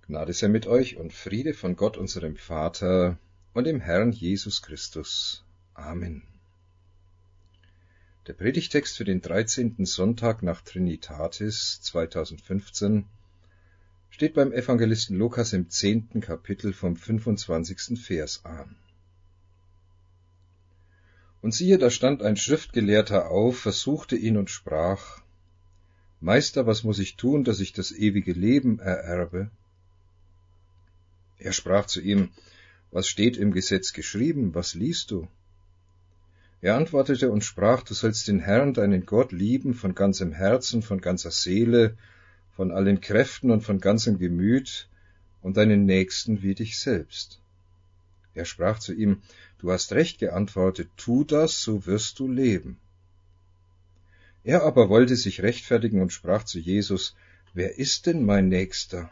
Gnade sei mit euch und Friede von Gott, unserem Vater und dem Herrn Jesus Christus. Amen. Der Predigtext für den 13. Sonntag nach Trinitatis 2015 steht beim Evangelisten Lukas im 10. Kapitel vom 25. Vers an. Und siehe, da stand ein Schriftgelehrter auf, versuchte ihn und sprach: Meister, was muss ich tun, dass ich das ewige Leben ererbe? Er sprach zu ihm: Was steht im Gesetz geschrieben? Was liest du? Er antwortete und sprach: Du sollst den Herrn, deinen Gott, lieben von ganzem Herzen, von ganzer Seele, von allen Kräften und von ganzem Gemüt und deinen Nächsten wie dich selbst. Er sprach zu ihm: Du hast recht geantwortet, tu das, so wirst du leben. Er aber wollte sich rechtfertigen und sprach zu Jesus: Wer ist denn mein Nächster?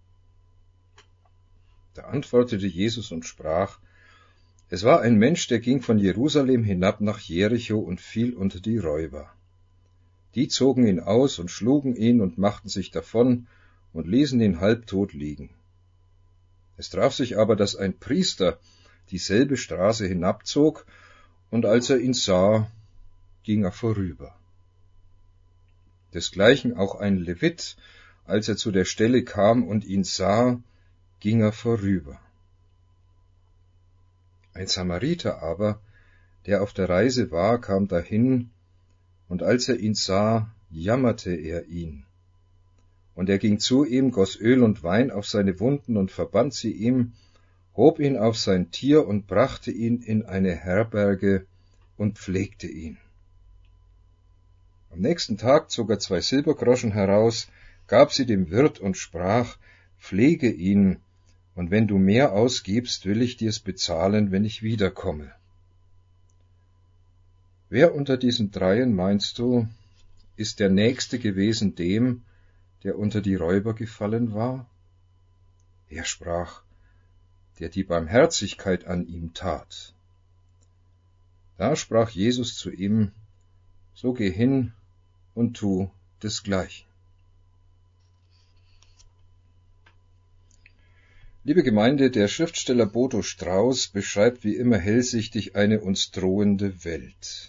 Da antwortete Jesus und sprach: Es war ein Mensch, der ging von Jerusalem hinab nach Jericho und fiel unter die Räuber. Die zogen ihn aus und schlugen ihn und machten sich davon und ließen ihn halbtot liegen. Es traf sich aber, dass ein Priester dieselbe Straße hinabzog, und als er ihn sah, ging er vorüber. Desgleichen auch ein Levit, als er zu der Stelle kam und ihn sah, ging er vorüber. Ein Samariter aber, der auf der Reise war, kam dahin, und als er ihn sah, jammerte er ihn. Und er ging zu ihm, goss Öl und Wein auf seine Wunden und verband sie ihm, hob ihn auf sein Tier und brachte ihn in eine Herberge und pflegte ihn. Am nächsten Tag zog er 2 Silbergroschen heraus, gab sie dem Wirt und sprach: Pflege ihn, und wenn du mehr ausgibst, will ich dir's bezahlen, wenn ich wiederkomme. Wer unter diesen dreien, meinst du, ist der Nächste gewesen dem, der unter die Räuber gefallen war? Er sprach: Der die Barmherzigkeit an ihm tat. Da sprach Jesus zu ihm: So geh hin und tu desgleichen. Liebe Gemeinde, der Schriftsteller Bodo Strauß beschreibt wie immer hellsichtig eine uns drohende Welt.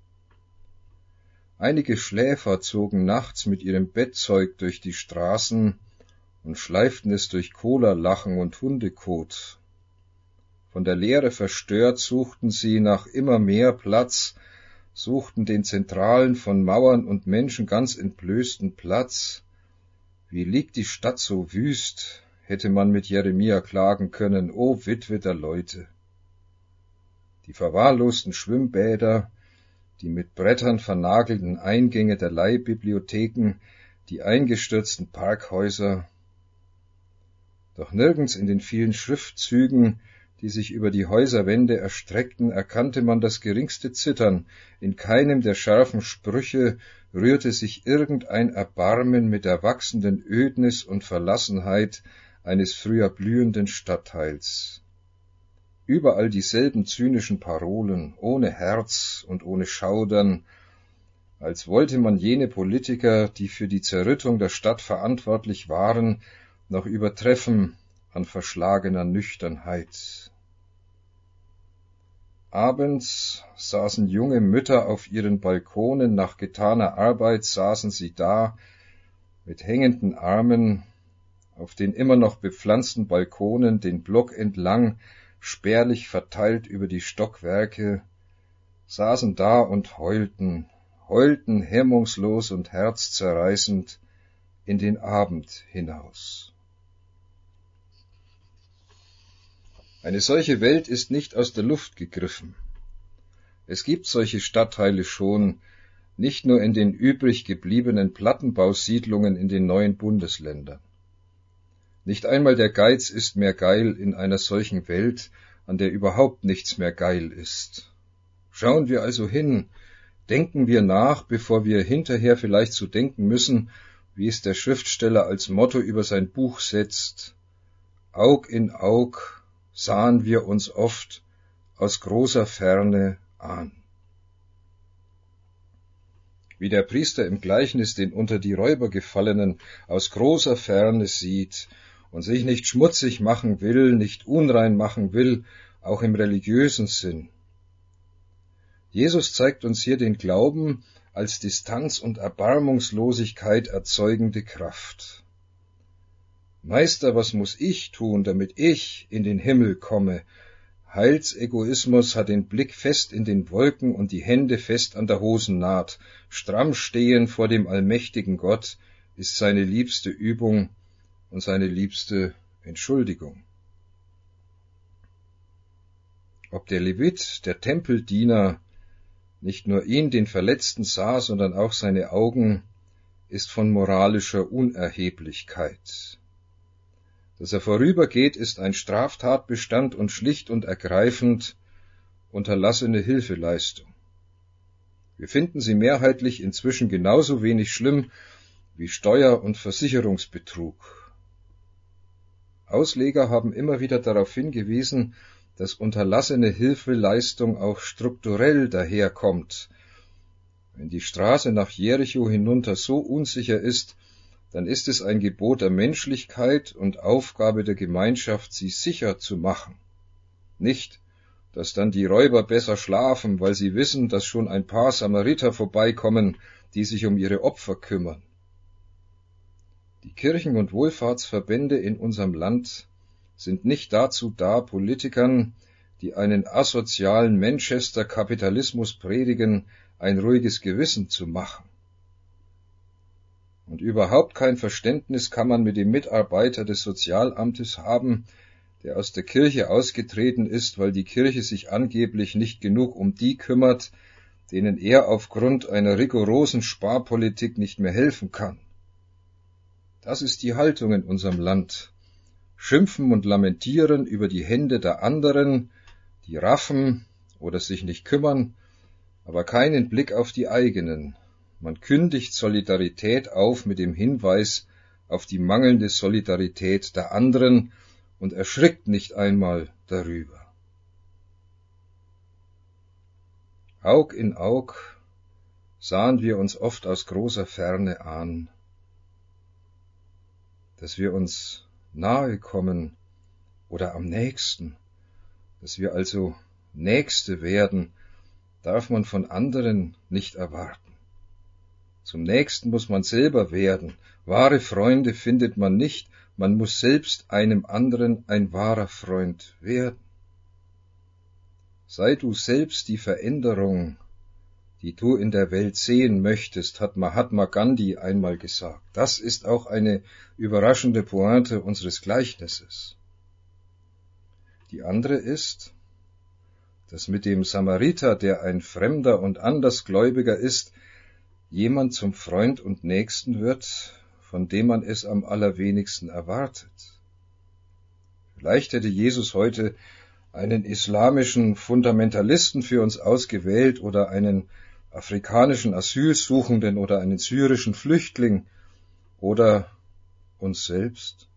Einige Schläfer zogen nachts mit ihrem Bettzeug durch die Straßen und schleiften es durch Cola-Lachen und Hundekot. Von der Leere verstört suchten sie nach immer mehr Platz, suchten den zentralen, von Mauern und Menschen ganz entblößten Platz. Wie liegt die Stadt so wüst, hätte man mit Jeremia klagen können, o Witwe der Leute. Die verwahrlosten Schwimmbäder, die mit Brettern vernagelten Eingänge der Leihbibliotheken, die eingestürzten Parkhäuser. Doch nirgends in den vielen Schriftzügen, die sich über die Häuserwände erstreckten, erkannte man das geringste Zittern, in keinem der scharfen Sprüche rührte sich irgendein Erbarmen mit der wachsenden Ödnis und Verlassenheit eines früher blühenden Stadtteils. Überall dieselben zynischen Parolen, ohne Herz und ohne Schaudern, als wollte man jene Politiker, die für die Zerrüttung der Stadt verantwortlich waren, noch übertreffen an verschlagener Nüchternheit. Abends saßen junge Mütter auf ihren Balkonen, nach getaner Arbeit saßen sie da, mit hängenden Armen, auf den immer noch bepflanzten Balkonen, den Block entlang, spärlich verteilt über die Stockwerke, saßen da und heulten hemmungslos und herzzerreißend in den Abend hinaus. Eine solche Welt ist nicht aus der Luft gegriffen. Es gibt solche Stadtteile schon, nicht nur in den übrig gebliebenen Plattenbausiedlungen in den neuen Bundesländern. Nicht einmal der Geiz ist mehr geil in einer solchen Welt, an der überhaupt nichts mehr geil ist. Schauen wir also hin, denken wir nach, bevor wir hinterher vielleicht so denken müssen, wie es der Schriftsteller als Motto über sein Buch setzt: Aug in Aug sahen wir uns oft aus großer Ferne an. Wie der Priester im Gleichnis den unter die Räuber Gefallenen aus großer Ferne sieht und sich nicht schmutzig machen will, nicht unrein machen will, auch im religiösen Sinn. Jesus zeigt uns hier den Glauben als Distanz und Erbarmungslosigkeit erzeugende Kraft. Meister, was muss ich tun, damit ich in den Himmel komme? Heilsegoismus hat den Blick fest in den Wolken und die Hände fest an der Hosennaht. Stramm stehen vor dem allmächtigen Gott ist seine liebste Übung und seine liebste Entschuldigung. Ob der Levit, der Tempeldiener, nicht nur ihn, den Verletzten, sah, sondern auch seine Augen, ist von moralischer Unerheblichkeit. Dass er vorübergeht, ist ein Straftatbestand und schlicht und ergreifend unterlassene Hilfeleistung. Wir finden sie mehrheitlich inzwischen genauso wenig schlimm wie Steuer- und Versicherungsbetrug. Ausleger haben immer wieder darauf hingewiesen, dass unterlassene Hilfeleistung auch strukturell daherkommt. Wenn die Straße nach Jericho hinunter so unsicher ist, dann ist es ein Gebot der Menschlichkeit und Aufgabe der Gemeinschaft, sie sicher zu machen. Nicht, dass dann die Räuber besser schlafen, weil sie wissen, dass schon ein paar Samariter vorbeikommen, die sich um ihre Opfer kümmern. Die Kirchen- und Wohlfahrtsverbände in unserem Land sind nicht dazu da, Politikern, die einen asozialen Manchester-Kapitalismus predigen, ein ruhiges Gewissen zu machen. Und überhaupt kein Verständnis kann man mit dem Mitarbeiter des Sozialamtes haben, der aus der Kirche ausgetreten ist, weil die Kirche sich angeblich nicht genug um die kümmert, denen er aufgrund einer rigorosen Sparpolitik nicht mehr helfen kann. Das ist die Haltung in unserem Land. Schimpfen und lamentieren über die Hände der anderen, die raffen oder sich nicht kümmern, aber keinen Blick auf die eigenen. Man kündigt Solidarität auf mit dem Hinweis auf die mangelnde Solidarität der anderen und erschrickt nicht einmal darüber. Aug in Aug sahen wir uns oft aus großer Ferne an, dass wir uns nahe kommen oder am nächsten, dass wir also Nächste werden, darf man von anderen nicht erwarten. Zum Nächsten muss man selber werden. Wahre Freunde findet man nicht, man muss selbst einem anderen ein wahrer Freund werden. Sei du selbst die Veränderung, die du in der Welt sehen möchtest, hat Mahatma Gandhi einmal gesagt. Das ist auch eine überraschende Pointe unseres Gleichnisses. Die andere ist, dass mit dem Samariter, der ein Fremder und Andersgläubiger ist, jemand zum Freund und Nächsten wird, von dem man es am allerwenigsten erwartet. Vielleicht hätte Jesus heute einen islamischen Fundamentalisten für uns ausgewählt oder einen afrikanischen Asylsuchenden oder einen syrischen Flüchtling oder uns selbst.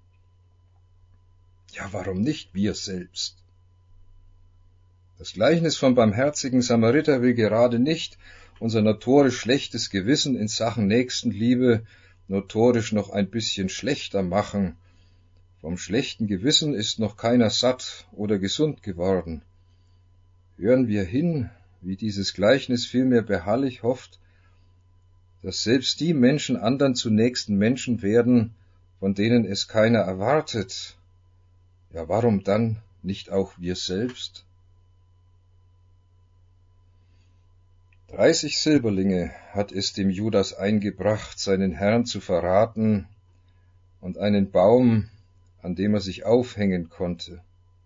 Ja, warum nicht wir selbst? Das Gleichnis vom barmherzigen Samariter will gerade nicht unser notorisch schlechtes Gewissen in Sachen Nächstenliebe notorisch noch ein bisschen schlechter machen. Vom schlechten Gewissen ist noch keiner satt oder gesund geworden. Hören wir hin, wie dieses Gleichnis vielmehr beharrlich hofft, dass selbst die Menschen anderen zu nächsten Menschen werden, von denen es keiner erwartet. Ja, warum dann nicht auch wir selbst? 30 Silberlinge hat es dem Judas eingebracht, seinen Herrn zu verraten, und einen Baum, an dem er sich aufhängen konnte.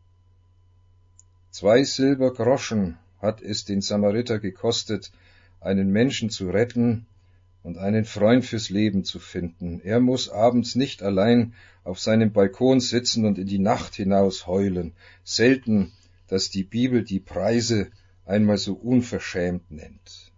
2 Silbergroschen hat es den Samariter gekostet, einen Menschen zu retten und einen Freund fürs Leben zu finden. Er muss abends nicht allein auf seinem Balkon sitzen und in die Nacht hinaus heulen. Selten, dass die Bibel die Preise einmal so unverschämt nennt.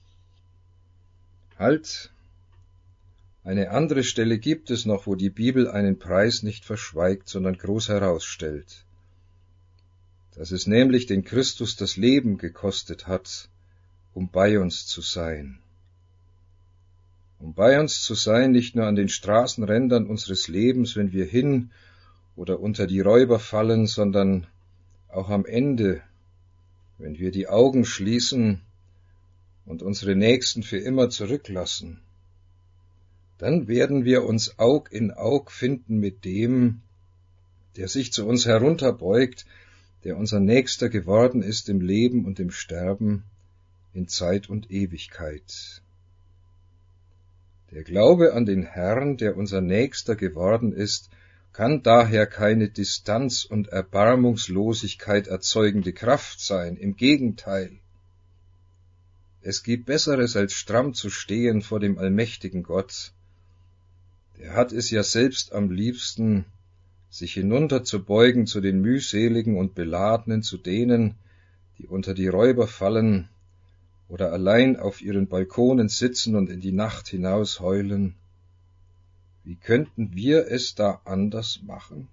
Halt! Eine andere Stelle gibt es noch, wo die Bibel einen Preis nicht verschweigt, sondern groß herausstellt. Dass es nämlich den Christus das Leben gekostet hat, um bei uns zu sein. um bei uns zu sein, nicht nur an den Straßenrändern unseres Lebens, wenn wir hin oder unter die Räuber fallen, sondern auch am Ende, wenn wir die Augen schließen und unsere Nächsten für immer zurücklassen. Dann werden wir uns Aug in Aug finden mit dem, der sich zu uns herunterbeugt, der unser Nächster geworden ist im Leben und im Sterben, in Zeit und Ewigkeit. Der Glaube an den Herrn, der unser Nächster geworden ist, kann daher keine Distanz und Erbarmungslosigkeit erzeugende Kraft sein. Im Gegenteil. Es gibt Besseres, als stramm zu stehen vor dem allmächtigen Gott. Der hat es ja selbst am liebsten, sich hinunterzubeugen zu den mühseligen und Beladenen, zu denen, die unter die Räuber fallen oder allein auf ihren Balkonen sitzen und in die Nacht hinaus heulen. Wie könnten wir es da anders machen?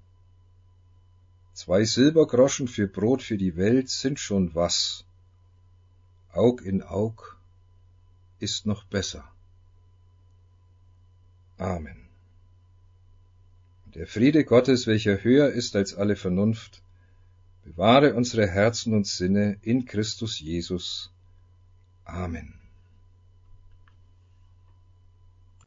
2 Silbergroschen für Brot für die Welt sind schon was. Aug in Aug ist noch besser. Amen. Der Friede Gottes, welcher höher ist als alle Vernunft, bewahre unsere Herzen und Sinne in Christus Jesus. Amen.